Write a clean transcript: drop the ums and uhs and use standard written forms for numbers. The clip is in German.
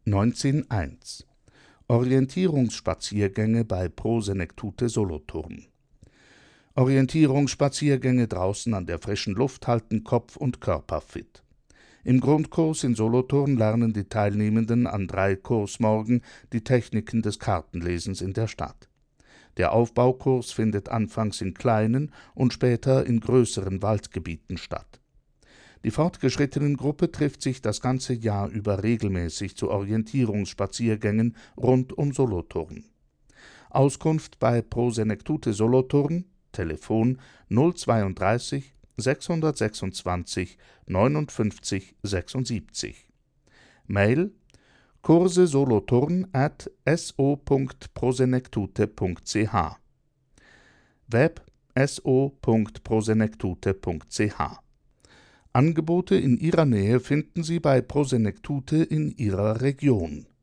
19.1 Orientierungsspaziergänge bei Pro Senectute Solothurn. Orientierungsspaziergänge draußen an der frischen Luft halten Kopf und Körper fit. Im Grundkurs in Solothurn lernen die Teilnehmenden an 3 Kursmorgen die Techniken des Kartenlesens in der Stadt. Der Aufbaukurs findet anfangs in kleinen und später in größeren Waldgebieten statt. Die Fortgeschrittenengruppe trifft sich das ganze Jahr über regelmäßig zu Orientierungsspaziergängen rund um Solothurn. Auskunft bei Pro Senectute Solothurn, Telefon 032 626 59 76. Mail kurse-solothurn@so.prosenectute.ch. Web so.prosenectute.ch. Angebote in Ihrer Nähe finden Sie bei Pro Senectute in Ihrer Region.